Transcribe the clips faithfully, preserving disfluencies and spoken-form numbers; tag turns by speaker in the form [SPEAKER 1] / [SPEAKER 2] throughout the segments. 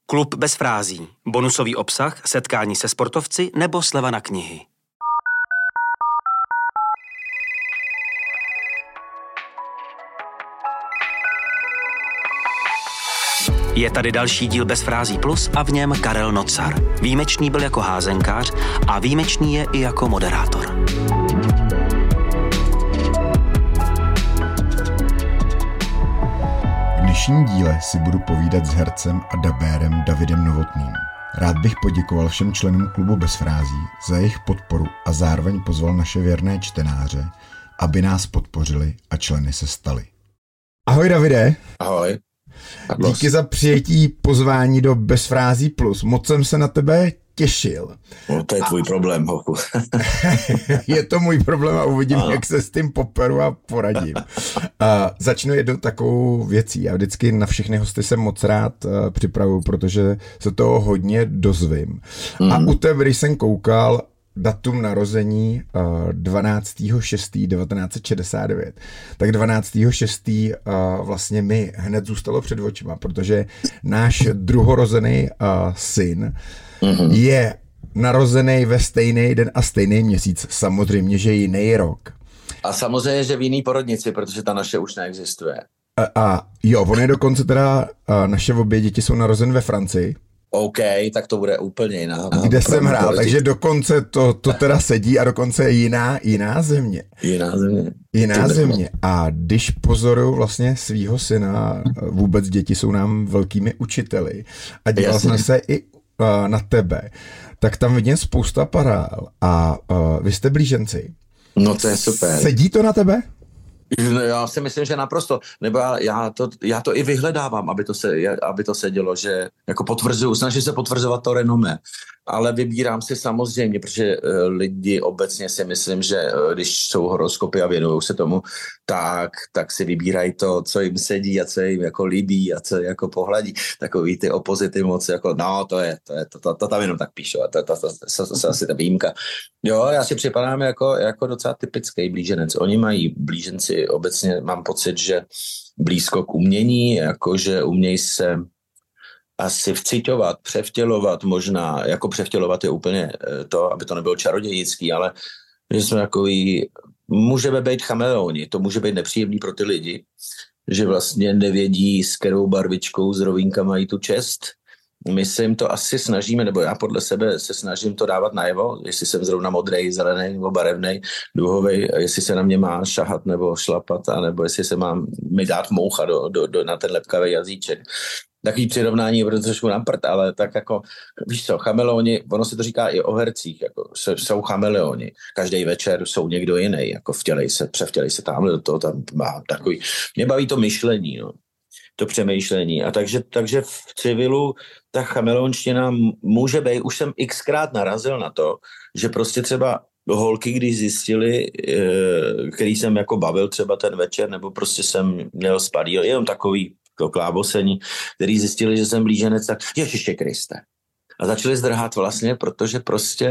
[SPEAKER 1] Klub bez frází, bonusový obsah, setkání se sportovci nebo sleva na knihy. Je tady další díl Bez frází plus a v něm Karel Nocar. Výjimečný byl jako házenkář a výjimečný je i jako moderátor.
[SPEAKER 2] V dnešním díle si budu povídat s hercem a dabérem Davidem Novotným. Rád bych poděkoval všem členům klubu Bez frází za jejich podporu a zároveň pozval naše věrné čtenáře, aby nás podpořili a členy se stali. Ahoj Davide.
[SPEAKER 3] Ahoj.
[SPEAKER 2] Díky za přijetí pozvání do Bez frází plus. Moc jsem se na tebe těšil.
[SPEAKER 3] No, to je tvůj a... problém, hochu.
[SPEAKER 2] Je to můj problém a uvidím, ano. Jak se s tím poperu a poradím. uh, začnu jednou takovou věcí. Já vždycky na všechny hosty jsem moc rád uh, připravuju, protože se toho hodně dozvím. Mm. A u tebe, když jsem koukal, datum narození uh, dvanáctého šestého devatenáct set šedesát devět. Tak dvanáctého šestého Uh, vlastně mi hned zůstalo před očima, protože náš druhorozený uh, syn mm-hmm. je narozený ve stejný den a stejný měsíc. Samozřejmě, že jiný rok.
[SPEAKER 3] A samozřejmě, že v jiný porodnici, protože ta naše už neexistuje.
[SPEAKER 2] A, a jo, on je dokonce teda, uh, naše obě děti jsou narozen ve Francii.
[SPEAKER 3] OK, tak to bude úplně jiná.
[SPEAKER 2] Kde jsem hrál, proti. Takže dokonce to, to teda sedí a dokonce je jiná, jiná země.
[SPEAKER 3] Jiná země.
[SPEAKER 2] Jiná země. A když pozoruju vlastně svýho syna, vůbec děti jsou nám velkými učiteli a díval jsem se i uh, na tebe, tak tam vidím spousta paralel a uh, vy jste blíženci.
[SPEAKER 3] No to je super.
[SPEAKER 2] Sedí to na tebe?
[SPEAKER 3] Já si myslím, že naprosto, nebo já, já, to, já to i vyhledávám, aby to, se, aby to sedělo, že jako potvrzuju, snažím se potvrzovat to renomé, ale vybírám si samozřejmě, protože lidi obecně si myslím, že když jsou horoskopy a věnují se tomu, tak, tak si vybírají to, co jim sedí a co jim jako líbí a co jako pohladí. Takový ty opozity moc jako, no to je, to je, to, to, to tam jenom tak píšu a to, to, to, to, to, to asi ta výjimka. Jo, já si připadám jako, jako docela typický blíženec. Oni mají blíženci, obecně mám pocit, že blízko k umění, jakože umějí se asi vciťovat, převtělovat možná, jako převtělovat je úplně to, aby to nebylo čarodějnický, ale že jsme takový, můžeme být chameleoni, to může být nepříjemný pro ty lidi, že vlastně nevědí, s kterou barvičkou z rovínka mají tu čest. My se jim to asi snažíme, nebo já podle sebe se snažím to dávat najevo, jestli jsem zrovna modrej, zelený nebo barevnej, duhovej, jestli se na mě má šahat nebo šlapat, anebo jestli se mám mi dát moucha do, do, do, na ten lepkavý jazyček. Takový přirovnání je trošku na prd, ale tak jako, víš co, chameleoni, ono se to říká i o hercích, jako jsou chameleoni. Každý večer jsou někdo jiný, jako vtělej se, převtělej se tamhle do toho, tam má takový, mě baví to myšlení, no. To přemýšlení. A takže, takže v civilu ta chameleonština může být, už jsem xkrát narazil na to, že prostě třeba holky, když zjistili, který jsem jako bavil třeba ten večer, nebo prostě jsem měl spadíl, jenom takový to klábosení, který zjistili, že jsem blíženec, tak Ježiště Kriste. A začali zdrhat vlastně, protože prostě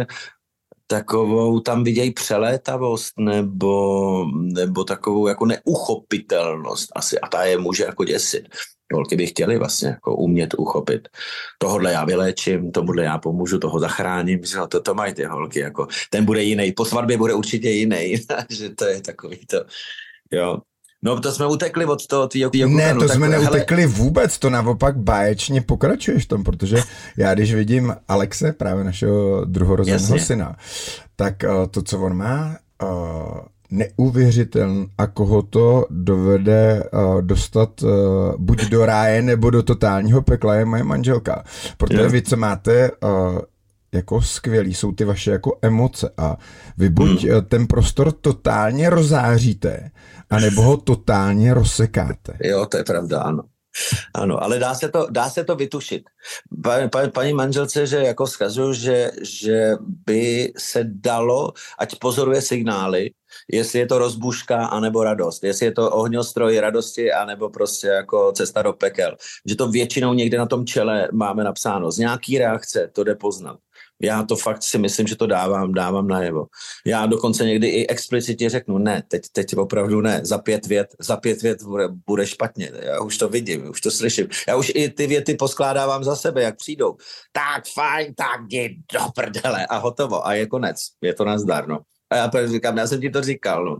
[SPEAKER 3] takovou tam vidějí přelétavost nebo, nebo takovou jako neuchopitelnost asi a ta je může jako děsit. Holky by chtěli vlastně jako umět uchopit. Tohodle já vyléčím, tomuhle já pomůžu, toho zachráním, to, to mají ty holky, jako ten bude jiný, po svatbě bude určitě jiný, že to je takový to, jo. No to jsme utekli od toho tvýho kukanu.
[SPEAKER 2] Ne, to tak, jsme neutekli hele... vůbec, to naopak báječně pokračuješ tom, protože já když vidím Alexe, právě našeho druhorozeného syna, tak uh, to, co on má, uh, neuvěřitelný a koho to dovede uh, dostat uh, buď do ráje, nebo do totálního pekla je moje manželka. Protože yeah. vy, co máte uh, jako skvělý, jsou ty vaše jako emoce a vy buď hmm. ten prostor totálně rozáříte, anebo ho totálně rozsekáte.
[SPEAKER 3] Jo, to je pravda, ano. Ano, ale dá se to, dá se to vytušit. Pa, pa, paní manželce, že jako vzkazuju, že, že by se dalo, ať pozoruje signály, jestli je to rozbuška anebo radost, jestli je to ohňostroj radosti anebo prostě jako cesta do pekel. Že to většinou někde na tom čele máme napsáno. Z nějaký reakce to jde poznat. Já to fakt si myslím, že to dávám, dávám najevo. Já dokonce někdy i explicitně řeknu, ne, teď, teď opravdu ne, za pět vět, za pět vět bude, bude špatně. Já už to vidím, už to slyším. Já už i ty věty poskládávám za sebe, jak přijdou. Tak fajn, tak jdi do prdele a hotovo. A je konec, je to nazdar, no. A já říkám, já jsem ti to říkal, no.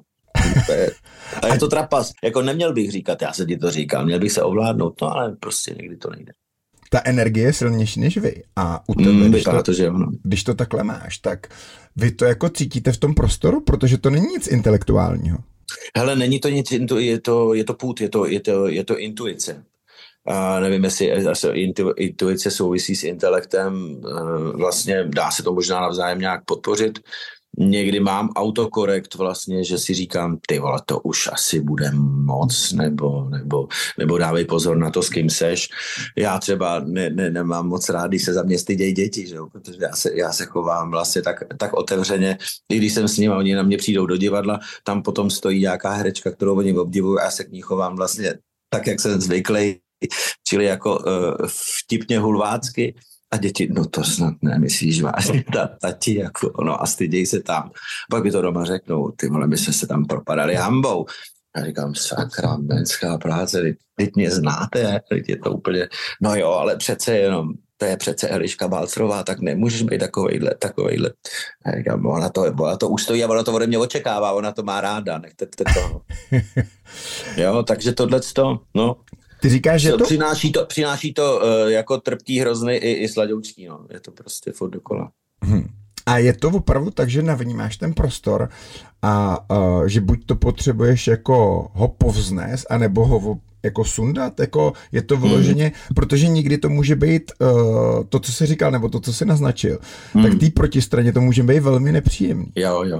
[SPEAKER 3] A je to trapas. Jako neměl bych říkat, já jsem ti to říkal, měl bych se ovládnout, no ale prostě někdy to nejde.
[SPEAKER 2] Ta energie je silnější než vy. A u tebe,
[SPEAKER 3] mm,
[SPEAKER 2] když, to,
[SPEAKER 3] to, že ono.
[SPEAKER 2] když to takhle máš, tak vy to jako cítíte v tom prostoru, protože to není nic intelektuálního.
[SPEAKER 3] Hele, není to nic, je to, je to půd, je to, je to, je to intuice. A nevím, jestli intu, intuice souvisí s intelektem, vlastně dá se to možná navzájem nějak podpořit. Někdy mám autokorekt vlastně, že si říkám, ty vole, to už asi bude moc, nebo, nebo, nebo dávej pozor na to, s kým seš. Já třeba ne, ne, nemám moc rád, když se za mě stydějí děti, že? Protože já se, já se chovám vlastně tak, tak otevřeně, i když jsem s nimi, oni na mě přijdou do divadla, tam potom stojí nějaká herečka, kterou oni obdivují a já se k ní chovám vlastně tak, jak jsem zvyklý, čili jako uh, vtipně hulvácky. A děti, no to snad nemyslíš vážně, ta, tati, jako, no a styděj se tam. Pak by to doma řeknou, ty vole, my jsme se tam propadali hambou. A říkám, sakra, menská práce, teď mě znáte, teď je to úplně, no jo, ale přece jenom, to je přece Eliška Balcrová, tak nemůžeš být takovejhle, takovejhle. A říkám, ona to, ona to ustojí a ona to ode mě očekává, ona to má ráda, nechte to. Jo, takže tohleto, no.
[SPEAKER 2] Ty říkáš, že to...
[SPEAKER 3] Přináší to, přináší to uh, jako trpký, hrozný i, i sladoučký, no. Je to prostě furt dokola.
[SPEAKER 2] Hmm. A je to opravdu tak, že navnímáš ten prostor a uh, že buď to potřebuješ jako ho povznést, anebo ho jako sundat, jako je to vyloženě, hmm. protože někdy to může být uh, to, co jsi říkal, nebo to, co jsi naznačil, hmm. tak té protistraně to může být velmi nepříjemný.
[SPEAKER 3] Jo, jo.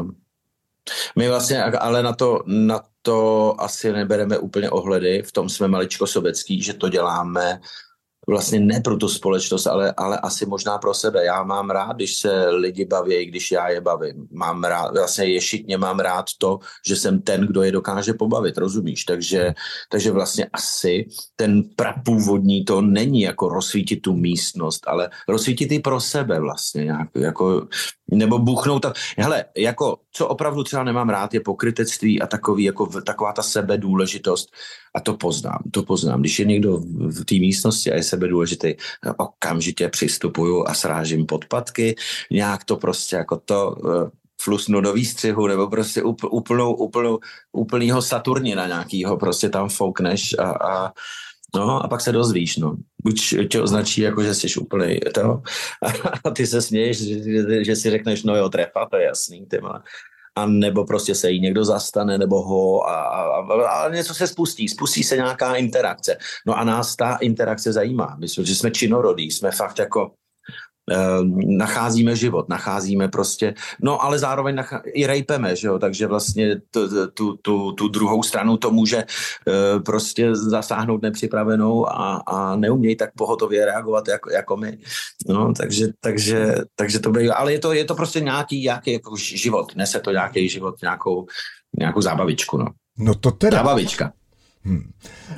[SPEAKER 3] My vlastně, ale na to, na to asi nebereme úplně ohledy, v tom jsme maličko sobecký, že to děláme vlastně ne pro tu společnost, ale, ale asi možná pro sebe. Já mám rád, když se lidi baví, když já je bavím. Mám rád, vlastně ješitně mám rád to, že jsem ten, kdo je dokáže pobavit, rozumíš? Takže, takže vlastně asi ten prapůvodní to není jako rozsvítit tu místnost, ale rozsvítit i pro sebe vlastně nějak, jako, nebo buchnout tam. Hele, jako, co opravdu třeba nemám rád, je pokrytectví a takový, jako, taková ta sebedůležitost. A to poznám, to poznám. Když je někdo v té místnosti a je sebedůležitý, okamžitě přistupuju a srážím podpatky, nějak to prostě jako to uh, flusnu do výstřihu, nebo prostě úpl, úplnou, úplnou, úplnýho Saturnina nějakýho prostě tam foukneš a, a no a pak se dozvíš, no. Buď tě označí jako, že jsi úplnej to, a ty se směješ, že, že, že si řekneš, no jo, trefa, to je jasný, ty má. A nebo prostě se jí někdo zastane, nebo ho a, a, a něco se spustí, spustí se nějaká interakce. No a nás ta interakce zajímá. Myslím, že jsme činorodí, jsme fakt jako eh, nacházíme život, nacházíme prostě, no ale zároveň nachá, i rejpeme, že jo, takže vlastně tu, tu, tu, tu druhou stranu to může eh, prostě zasáhnout nepřipravenou a, a neumějí tak pohotově reagovat jako, jako my. No, takže, takže, takže to bylo, ale je to, je to prostě nějaký, nějaký jako život, nese to nějaký život, nějakou, nějakou zábavičku, no.
[SPEAKER 2] No to teda.
[SPEAKER 3] Zábavička.
[SPEAKER 2] Hmm.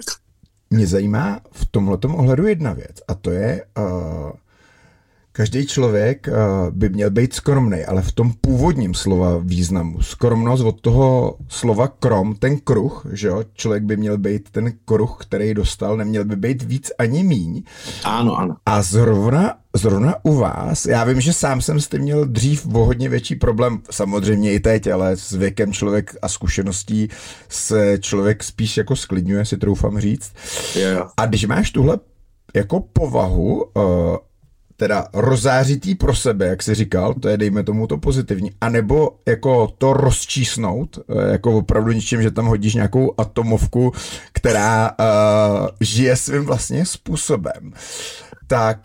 [SPEAKER 2] Mě zajímá v tomhletom ohledu jedna věc a to je, uh, každý člověk uh, by měl být skromnej, ale v tom původním slova významu. Skromnost od toho slova krom, ten kruh, že jo, člověk by měl být ten kruh, který dostal, neměl by být víc ani míň.
[SPEAKER 3] Ano, ano.
[SPEAKER 2] A zrovna, zrovna u vás, já vím, že sám jsem s tím měl dřív o hodně větší problém, samozřejmě i teď, ale s věkem člověk a zkušeností se člověk spíš jako sklidňuje, si troufám říct.
[SPEAKER 3] Yeah.
[SPEAKER 2] A když máš tuhle jako povahu, uh, teda rozářitý pro sebe, jak jsi říkal, to je dejme tomu to pozitivní, anebo jako to rozčísnout, jako opravdu ničím, že tam hodíš nějakou atomovku, která uh, žije svým vlastně způsobem. Tak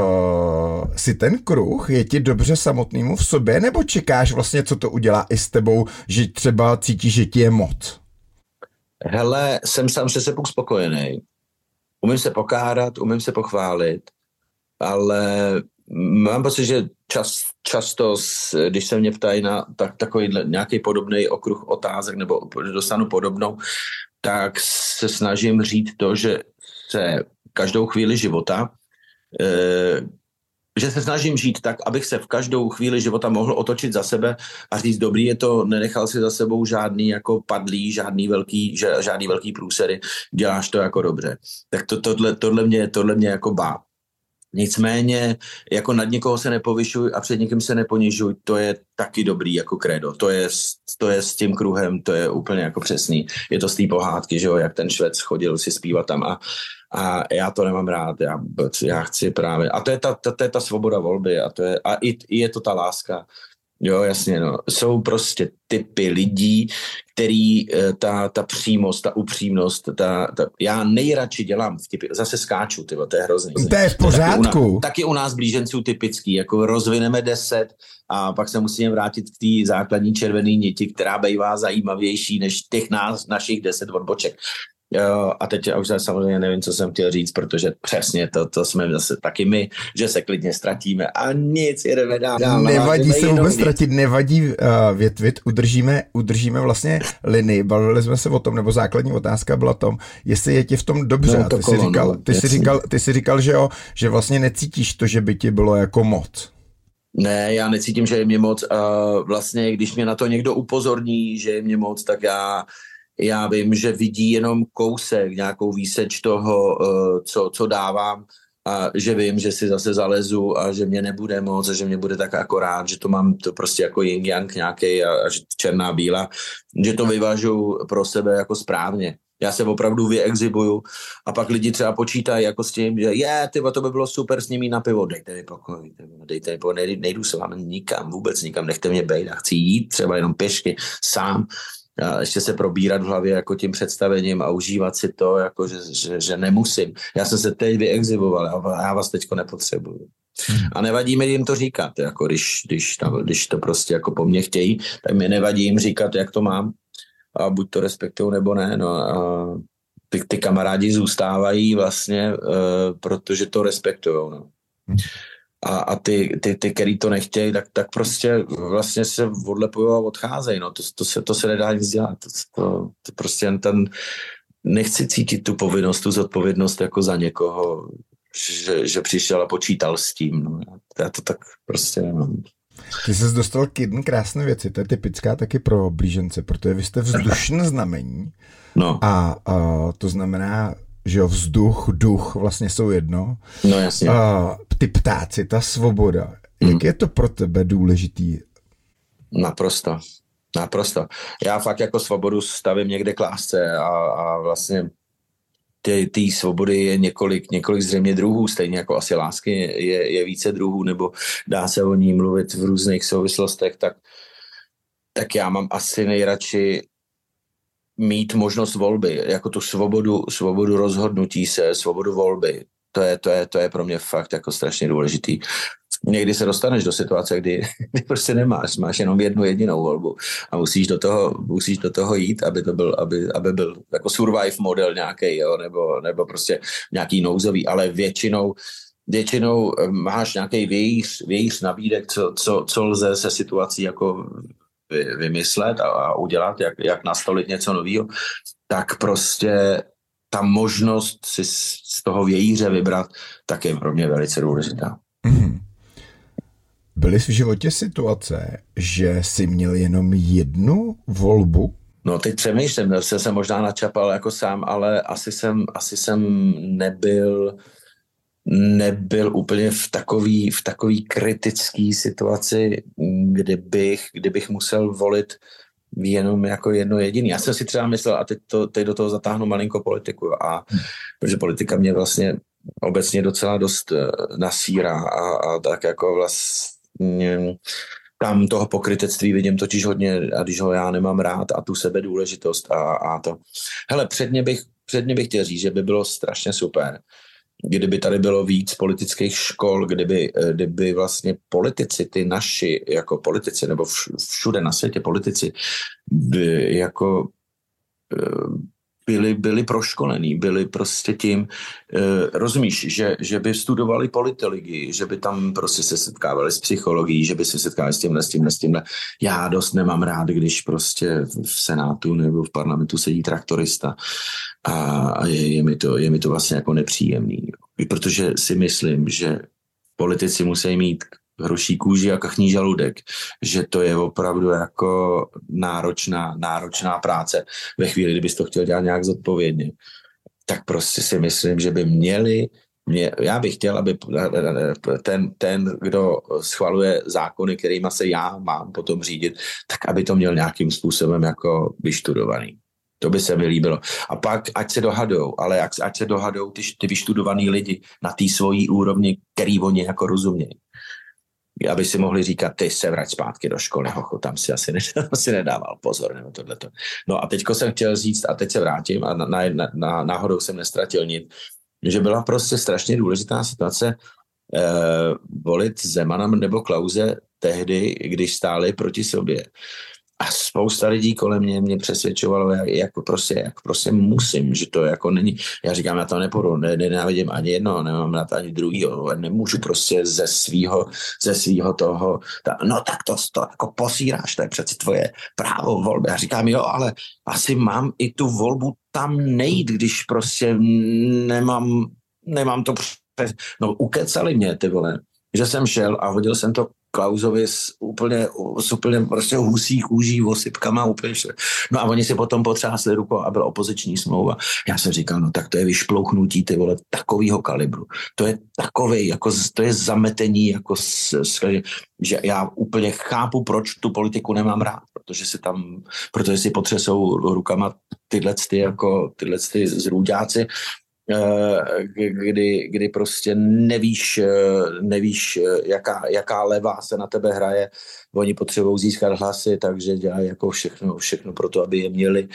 [SPEAKER 2] uh, si ten kruh je ti dobře samotnému v sobě, nebo čekáš vlastně, co to udělá i s tebou, že třeba cítíš, že ti je moc?
[SPEAKER 3] Hele, jsem sám se sebou spokojený. Umím se pokárat, umím se pochválit, ale mám pocit, že čas, často, když se mě ptají na tak, takový nějaký podobný okruh otázek nebo dostanu podobnou, tak se snažím říct to, že se každou chvíli života eh, že se snažím žít tak, abych se v každou chvíli života mohl otočit za sebe a říct, dobrý je to, nenechal si za sebou žádný jako padlý, žádný velký, žádný velký průsery, děláš to jako dobře. Tak to, tohle, tohle, mě, tohle mě jako bá. Nicméně, jako nad někoho se nepovyšuj a před někým se neponižuj, to je taky dobrý jako kredo. To je, to je s tím kruhem, to je úplně jako přesný. Je to z té pohádky, že jo, jak ten Švec chodil si zpívat tam a, a já to nemám rád, já, já chci právě. A to je ta, ta, to je ta svoboda volby a, to je, a i, i je to ta láska. Jo, jasně, no. Jsou prostě typy lidí, který ta, ta přímost, ta upřímnost, ta, ta, já nejradši dělám vtipy, zase skáču, tyvo, to je hrozný.
[SPEAKER 2] To je v pořádku.
[SPEAKER 3] Taky u, nás, taky u nás blíženců typický, jako rozvineme deset a pak se musíme vrátit k té základní červené niti, která bývá zajímavější než těch nás, našich deset odboček. Jo, a teď já už samozřejmě nevím, co jsem chtěl říct, protože přesně to, to jsme zase taky my, že se klidně ztratíme a nic, jedeme dál. dál
[SPEAKER 2] nevadí se vůbec ztratit, nevadí uh, větvit, udržíme, udržíme vlastně linii, bavili jsme se o tom, nebo základní otázka byla tom, jestli je ti v tom dobře.
[SPEAKER 3] No,
[SPEAKER 2] ty,
[SPEAKER 3] kolo,
[SPEAKER 2] jsi říkal,
[SPEAKER 3] no,
[SPEAKER 2] ty, jsi říkal, ty jsi říkal, že jo, že vlastně necítíš to, že by ti bylo jako moc.
[SPEAKER 3] Ne, já necítím, že je mě moc a vlastně, když mě na to někdo upozorní, že je mě moc, tak já Já vím, že vidí jenom kousek, nějakou výseč toho, co, co dávám a že vím, že si zase zalezu a že mě nebude moc a že mě bude tak akorát, že to mám to prostě jako yin-yang nějaký a, a že černá bílá, že to vyvážu pro sebe jako správně. Já se opravdu vyexhibuju a pak lidi třeba počítají jako s tím, že je, tyba, to by bylo super s nimi na pivo, dejte mi pokoj, dejte mi pokoj, nejdu, nejdu s vámi nikam, vůbec nikam, nechte mě bejt a chci jít třeba jenom pěšky sám. A ještě se probírat v hlavě jako tím představením a užívat si to, jako že, že, že nemusím. Já jsem se teď vyexhiboval a já vás teďko nepotřebuju. A nevadí mi jim to říkat, jako když, když, tam, když to prostě jako po mně chtějí, tak mi nevadí jim říkat, jak to mám a buď to respektují nebo ne. No a ty, ty kamarádi zůstávají vlastně, uh, protože to respektujou. No. A, a ty, ty, ty, který to nechtějí, tak, tak prostě vlastně se odlepují a odcházejí. No. To, to, se, to se nedá nic dělat. To, to, to prostě ten, nechci cítit tu povinnost, tu zodpovědnost jako za někoho, že, že přišel a počítal s tím. No. Já to tak prostě nemám.
[SPEAKER 2] Ty jsi dostal k jedné krásné věci, to je typická taky pro blížence, protože vy jste vzdušné znamení.
[SPEAKER 3] No.
[SPEAKER 2] A, a to znamená, že jo, vzduch, duch vlastně jsou jedno.
[SPEAKER 3] No jasně.
[SPEAKER 2] A ty ptáci, ta svoboda, mm. jak je to pro tebe důležitý?
[SPEAKER 3] Naprosto, naprosto. Já fakt jako svobodu stavím někde k lásce a, a vlastně té svobody je několik, několik zřejmě druhů, stejně jako asi lásky je, je více druhů, nebo dá se o ní mluvit v různých souvislostech, tak, tak já mám asi nejradši mít možnost volby, jako tu svobodu, svobodu rozhodnutí se, svobodu volby. To je, to je, to je pro mě fakt jako strašně důležitý. Někdy se dostaneš do situace, kdy, kdy prostě nemáš, máš jenom jednu jedinou volbu a musíš do toho, musíš do toho jít, aby to byl, aby, aby byl jako survive model nějaký, jo, nebo, nebo prostě nějaký nouzový, ale většinou, většinou máš nějaký vějíř, vějíř nabídek, co, co, co lze se situací jako vymyslet a, a udělat, jak, jak nastolit něco nového, tak prostě ta možnost si z toho vějíře vybrat, tak je pro mě velice důležitá.
[SPEAKER 2] Mm. Byly v životě situace, že jsi měl jenom jednu volbu?
[SPEAKER 3] No teď přemýšlím, se jsem možná načapal jako sám, ale asi jsem, asi jsem nebyl nebyl úplně v takový, v takový kritický situaci, kdybych, kdybych musel volit jenom jako jedno jediný. Já jsem si třeba myslel, a teď, to, teď do toho zatáhnu malinko politiku, a protože politika mě vlastně obecně docela dost nasírá a, a tak jako vlastně tam toho pokrytectví vidím totiž hodně, a když ho já nemám rád a tu sebedůležitost a, a to. Hele, předně bych, předně bych chtěl říct, že by bylo strašně super, kdyby tady bylo víc politických škol, kdyby, kdyby vlastně politici, ty naši jako politici, nebo všude na světě politici, by jako byli, byli proškolení, byli prostě tím, rozumíš, že, že by studovali politologii, že by tam prostě se setkávali s psychologií, že by se setkávali s tímhle, s tímhle, s tímhle. Já dost nemám rád, když prostě v Senátu nebo v parlamentu sedí traktorista a je, je, mi to, je mi to vlastně jako nepříjemný. Protože si myslím, že politici musí mít hruší kůži a kachní žaludek, že to je opravdu jako náročná, náročná práce. Ve chvíli, kdybys to chtěl dělat nějak zodpovědně, tak prostě si myslím, že by měli, mě, já bych chtěl, aby ten, ten, kdo schvaluje zákony, kterýma se já mám potom řídit, tak aby to měl nějakým způsobem jako vyštudovaný. To by se mi líbilo. A pak, ať se dohadou, ale ať, ať se dohadou ty, ty vyštudovaný lidi na té svojí úrovni, který oni jako rozumějí. Aby si mohli říkat, ty se vrať zpátky do školy, hochu, tam si asi, ne, asi nedával pozor, nebo tohleto. No a teďko jsem chtěl říct, a teď se vrátím, a na, na, na, náhodou jsem nestratil nic, že byla prostě strašně důležitá situace eh, volit Zemana nebo Klause tehdy, když stáli proti sobě. A spousta lidí kolem mě mě přesvědčovalo, jak, jak, prostě, jak prostě musím, že to jako není. Já říkám, já to nepůjdu, ne, nenávidím ani jedno, nemám na to ani druhýho, nemůžu prostě ze svýho, ze svýho toho, ta, no tak to, to jako posíráš, to je přeci tvoje právo volby. Já říkám, jo, ale asi mám i tu volbu tam nejít, když prostě nemám, nemám to přes... No ukecali mě, ty vole, že jsem šel a hodil jsem to Klausovi s úplně, s úplně prostě husí kůží, osypkama, úplně vše. No a oni si potom potřásli rukou a byla opoziční smlouva. Já jsem říkal, no tak to je vyšplouchnutí, ty vole, takovýho kalibru. To je takovej, jako, to je zametení, jako s, s, že já úplně chápu, proč tu politiku nemám rád, protože si tam, protože si potřesou rukama tyhle ty, jako, tyhle ty zrůďáci, Kdy, kdy prostě nevíš, nevíš jaká, jaká levá se na tebe hraje. Oni potřebují získat hlasy, takže dělají jako všechno, všechno pro to, aby je měli.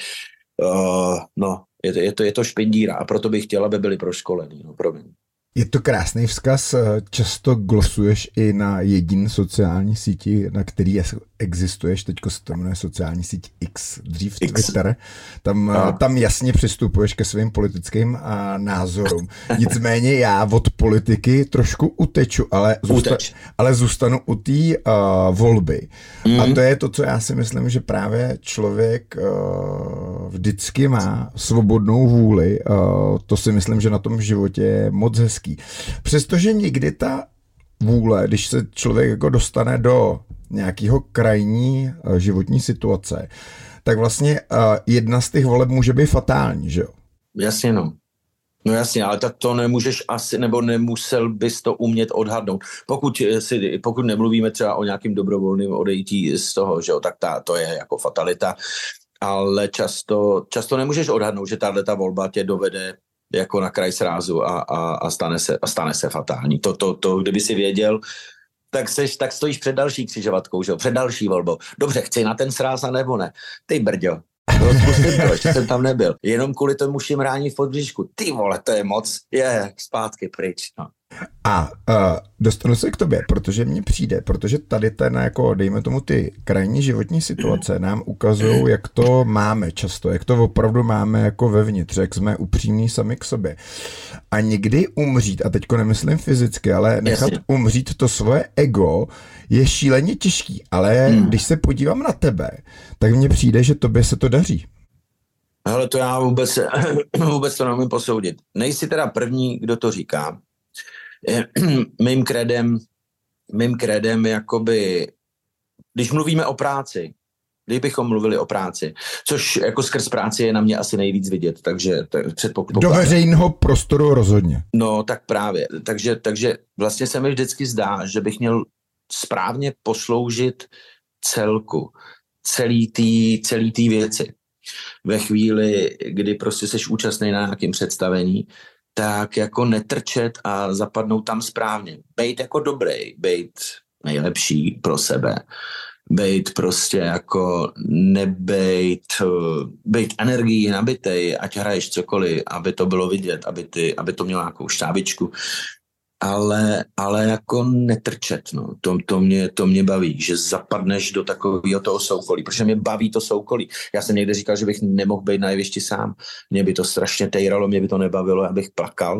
[SPEAKER 3] Uh, no, je to, je, to, je to špindíra a proto bych chtěl, aby byli proškolení. No, promiň.
[SPEAKER 2] Je to krásný vzkaz, často glosuješ i na jediné sociální síti, na který existuješ, teďko se to jmenuje sociální síť X, dřív X. Twitter, tam, tam jasně přistupuješ ke svým politickým a názorům. Nicméně já od politiky trošku uteču, ale, zůsta, ale zůstanu u té uh, volby. Mm. A to je to, co já si myslím, že právě člověk uh, vždycky má svobodnou vůli, uh, to si myslím, že na tom životě je moc hezký. Přestože někdy ta vůle, když se člověk jako dostane do nějakého krajní životní situace, tak vlastně jedna z těch voleb může být fatální, že jo?
[SPEAKER 3] Jasně, no. No jasně, ale tak to nemůžeš asi, nebo nemusel bys to umět odhadnout. Pokud, si, pokud nemluvíme třeba o nějakým dobrovolným odejítí z toho, že jo, tak ta, to je jako fatalita, ale často, často nemůžeš odhadnout, že tato volba tě dovede jako na kraj srázu a, a, a, stane se, a stane se fatální. To, to, to, kdyby si věděl, tak, seš, tak stojíš před další křižovatkou, že? Před další volbou. Dobře, chci na ten sráz a nebo ne? Ty brďo, no, zkusím to, ještě jsem tam nebyl. Jenom kvůli tomu šimrání v podbříšku. Ty vole, to je moc. Je, zpátky pryč. No.
[SPEAKER 2] A uh, dostanu se k tobě, protože mně přijde, protože tady ten, jako dejme tomu ty krajní životní situace nám ukazují, jak to máme často, jak to opravdu máme jako vevnitř, jak jsme upřímní sami k sobě. A někdy umřít, a teďko nemyslím fyzicky, ale nechat Jasně. umřít to svoje ego je šíleně těžký, ale hmm. když se podívám na tebe, tak mně přijde, že tobě se to daří.
[SPEAKER 3] Hele, to já vůbec, vůbec to nemůžu posoudit. Nejsi teda první, kdo to říká. Mým kredem, mým kredem jakoby, když mluvíme o práci, kdybychom mluvili o práci, což jako skrz práci je na mě asi nejvíc vidět, takže předpokládám.
[SPEAKER 2] Do veřejného prostoru rozhodně.
[SPEAKER 3] No, tak právě. Takže, takže vlastně se mi vždycky zdá, že bych měl správně posloužit celku, celý tý, celý tý věci. Ve chvíli, kdy prostě seš účastný na nějakém představení, tak jako netrčet a zapadnout tam správně. Bejt jako dobrý, bejt nejlepší pro sebe. Bejt prostě jako nebejt, bejt energií nabitej, ať hraješ cokoliv, aby to bylo vidět, aby, ty, aby to mělo nějakou štábičku. Ale, ale jako netrčet, no. To, to, mě, to mě baví, že zapadneš do takového toho soukolí, protože mě baví to soukolí. Já jsem někde říkal, že bych nemohl být na jevišti sám. Mě by to strašně tejralo, mě by to nebavilo, já bych plakal.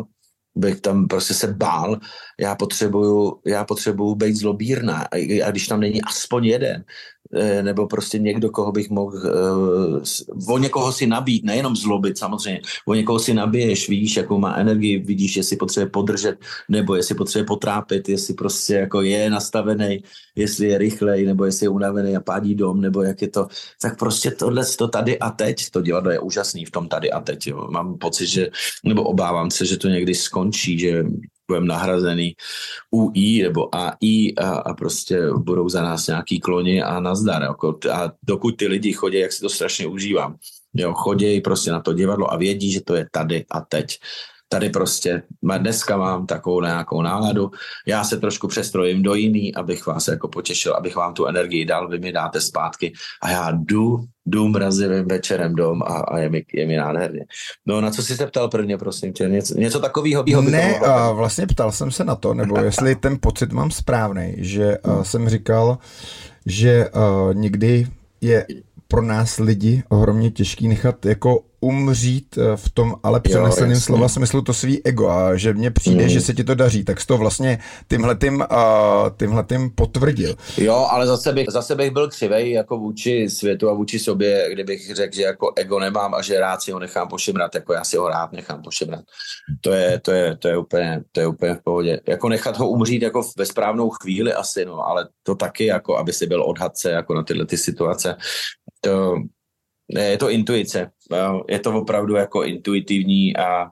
[SPEAKER 3] bych tam prostě se bál, já potřebuju, já potřebuju být zlobírna a, a když tam není aspoň jeden, nebo prostě někdo, koho bych mohl uh, o někoho si nabít, nejenom zlobit samozřejmě, o někoho si nabiješ, vidíš, jakou má energii, vidíš, jestli potřebuje podržet, nebo jestli potřebuje potrápit, jestli prostě jako je nastavený, jestli je rychlej, nebo jestli je unavený a pádí dom, nebo jak je to, tak prostě tohle to tady a teď, to divadlo je úžasný v tom tady a teď, jo. Mám pocit, že, nebo obávám se, že to někdy skončí, že budeme nahrazený U I nebo A I a, a prostě budou za nás nějaký kloni a nazdar. Jako, a dokud ty lidi chodí, jak si to strašně užívám, jo, chodí prostě na to divadlo a vědí, že to je tady a teď. Tady prostě dneska mám takovou nějakou náladu, já se trošku přestrojím do jiný, abych vás jako potěšil, abych vám tu energii dal, vy mi dáte zpátky a já jdu, jdu mrazivým večerem dom a, a je, mi, je mi nádherně. No na co jsi se ptal prvně, prosím tě? Něco, něco takového?
[SPEAKER 2] Ne, uh, vlastně ptal jsem se na to, nebo jestli ten pocit mám správnej, že uh, jsem říkal, že uh, někdy je pro nás lidi ohromně těžký nechat jako umřít v tom, ale přeneseným slova smyslu to svý ego a že mně přijde, mm. že se ti to daří, tak jsi to vlastně tímhletým, uh, tímhletým potvrdil.
[SPEAKER 3] Jo, ale zase bych, zase bych byl křivej jako vůči světu a vůči sobě, kdybych řekl, že jako ego nemám a že rád si ho nechám pošimrat, jako já si ho rád nechám pošimrat. To je, to je, to je úplně, to je úplně v pohodě. Jako nechat ho umřít jako ve správnou chvíli asi, no, ale to taky jako, aby si byl odhadce jako na tyhle ty situace. To, je to intuice, je to opravdu jako intuitivní a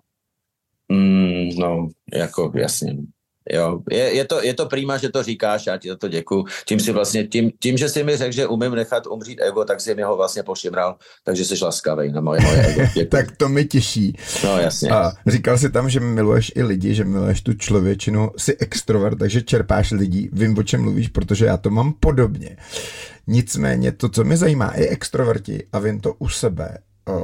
[SPEAKER 3] mm, no, jako jasně. Jo, je, je, to, je to prima, že to říkáš, já ti za to děkuju. Tím, si vlastně, tím, tím, že jsi mi řekl, že umím nechat umřít ego, tak jsi mi ho vlastně pošimral, takže jsi laskavej na moje, moje ego.
[SPEAKER 2] Tak to mi těší.
[SPEAKER 3] No jasně.
[SPEAKER 2] A říkal jsi tam, že miluješ i lidi, že miluješ tu člověčinu, jsi extrovert, takže čerpáš lidí, vím, o čem mluvíš, protože já to mám podobně. Nicméně to, co mě zajímá, i extroverti, a vím to u sebe,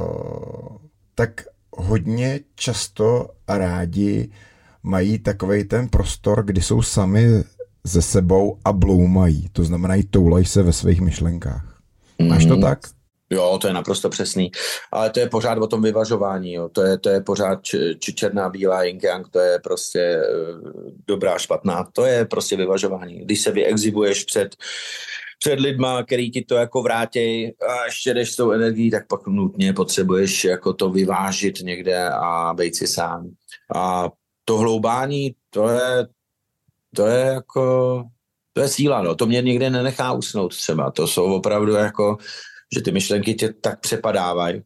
[SPEAKER 2] uh, tak hodně často a rádi mají takovej ten prostor, kdy jsou sami ze sebou a bloumají. To znamená, i toulaj se ve svých myšlenkách. Máš to tak?
[SPEAKER 3] Jo, to je naprosto přesný. Ale to je pořád o tom vyvažování. Jo. To, je, to je pořád č, č, černá, bílá, yin yang, to je prostě uh, dobrá, špatná. To je prostě vyvažování. Když se vyexibuješ před před lidma, který ti to jako vrátěj a ještě jdeš s tou energií, tak pak nutně potřebuješ jako to vyvážit někde a být si sám. A to hloubání, to je, to je jako, to je síla, no. To mě nikdy nenechá usnout třeba. To jsou opravdu jako, že ty myšlenky tě tak přepadávají.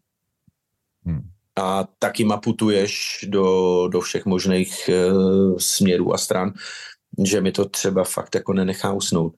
[SPEAKER 3] Hmm. A taky maputuješ do, do všech možných uh, směrů a stran, že mi to třeba fakt jako nenechá usnout.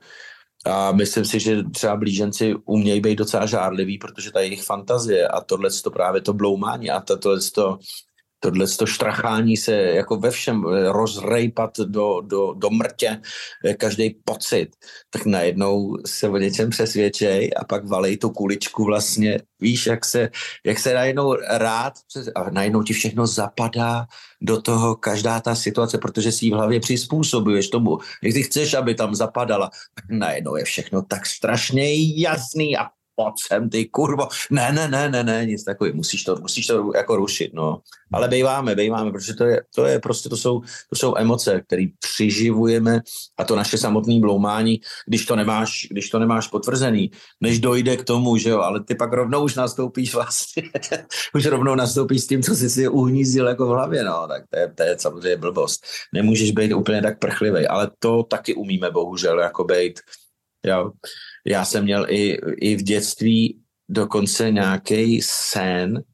[SPEAKER 3] A myslím si, že třeba blíženci umějí být docela žárliví, protože ta jejich fantazie a tohle to právě to bloumání a tohle to tohle to štrachání se jako ve všem rozrejpat do, do, do mrtě, každý pocit, tak najednou se o něčem přesvědčej a pak valej tu kuličku vlastně, víš, jak se, jak se najednou rád a najednou ti všechno zapadá do toho každá ta situace, protože si ji v hlavě přizpůsobuješ tomu, jak ty chceš, aby tam zapadala, tak najednou je všechno tak strašně jasný a pojď sem, ty kurvo, ne, ne, ne, ne, ne, nic takový, musíš to, musíš to jako rušit, no. Ale bejváme, bejváme, protože to je, to je prostě, to jsou, to jsou emoce, které přiživujeme a to naše samotné bloumání, když to nemáš, když to nemáš potvrzený, než dojde k tomu, že jo, ale ty pak rovnou už nastoupíš vlastně, už rovnou nastoupíš s tím, co jsi si uhnízdil jako v hlavě, no, tak to je, to je samozřejmě blbost. Nemůžeš být úplně tak prchlivej, ale to taky umíme bohužel, jako být, jo. Já jsem měl i, i v dětství dokonce nějaký sen,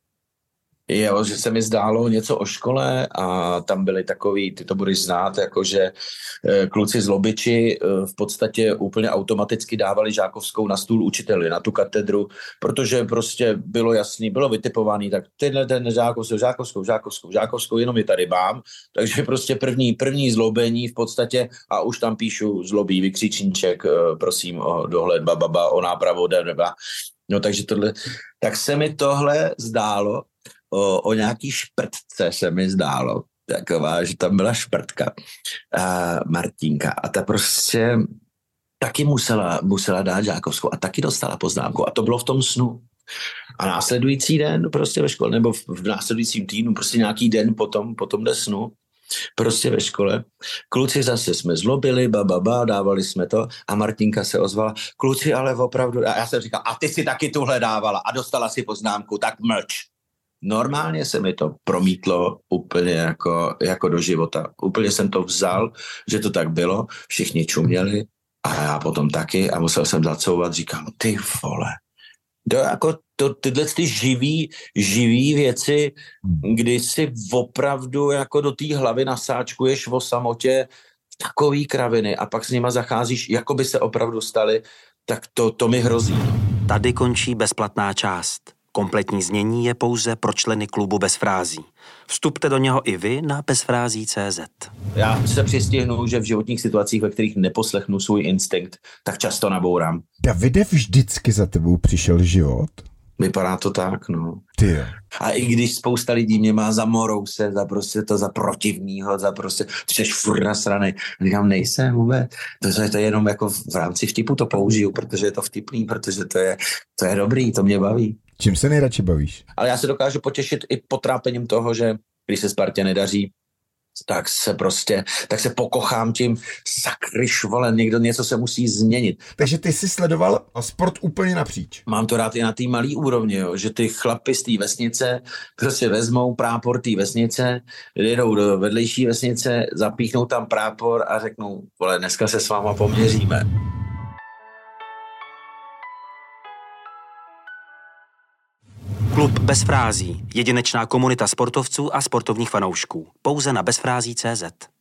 [SPEAKER 3] jo, že se mi zdálo něco o škole a tam byly takový, ty to budeš znát, jakože kluci z Lobiči v podstatě úplně automaticky dávali žákovskou na stůl učiteli, na tu katedru, protože prostě bylo jasný, bylo vytipovaný, tak tenhle ten žákovskou, žákovskou, žákovskou, žákovskou, jenom je tady mám, takže prostě první, první zlobení v podstatě a už tam píšu zlobí, vykřičníček, prosím o dohled, bababa, o nápravu, debba. No takže tohle, tak se mi tohle zdálo, O, o nějaký šprtce se mi zdálo, taková, že tam byla šprtka, a Martinka a ta prostě taky musela, musela dát žákovskou a taky dostala poznámku a to bylo v tom snu. A následující den prostě ve škole, nebo v, v následujícím týdnu, prostě nějaký den potom, potom jde snu, prostě ve škole. Kluci zase jsme zlobili, bababa, dávali jsme to a Martinka se ozvala, kluci ale opravdu, a já jsem říkal, a ty si taky tuhle dávala a dostala si poznámku, tak mlč. Normálně se mi to promítlo úplně jako, jako do života. Úplně jsem to vzal, že to tak bylo, všichni čuměli a já potom taky a musel jsem zacouvat, říkám, ty vole, to jako to, tyhle ty živý, živý věci, kdy si opravdu jako do té hlavy nasáčkuješ o samotě takový kraviny a pak s nima zacházíš, jako by se opravdu staly, tak to, to mi hrozí.
[SPEAKER 1] Tady končí bezplatná část. Kompletní znění je pouze pro členy klubu Bez frází. Vstupte do něho i vy na bezfrází tečka cé zet.
[SPEAKER 3] Já se přistihnu, že v životních situacích, ve kterých neposlechnu svůj instinkt, tak často nabourám.
[SPEAKER 2] Davide, vždycky za tebou přišel život?
[SPEAKER 3] Vypadá to tak, no.
[SPEAKER 2] Ty jo.
[SPEAKER 3] A i když spousta lidí mě má za morouše, za prostě to, za protivnýho, za prostě, ty jsi furt nasranej. Říkám, nejsem vůbec. To je to jenom jako v rámci vtipu to použiju, protože je to vtipný, protože to je, to je dobrý, to mě baví.
[SPEAKER 2] Čím se nejradši bavíš?
[SPEAKER 3] Ale já se dokážu potěšit i potrápením toho, že když se Spartě nedaří, tak se prostě, tak se pokochám tím, sakryš, vole, někdo něco se musí změnit.
[SPEAKER 2] Takže ty jsi sledoval sport úplně napříč.
[SPEAKER 3] Mám to rád i na té malý úrovni, jo, že ty chlapi z té vesnice prostě vezmou prápor té vesnice, jedou do vedlejší vesnice, zapíchnou tam prápor a řeknou, vole, dneska se s váma poměříme.
[SPEAKER 1] Klub Bez frází. Jedinečná komunita sportovců a sportovních fanoušků. Pouze na bezfrází tečka cé zet.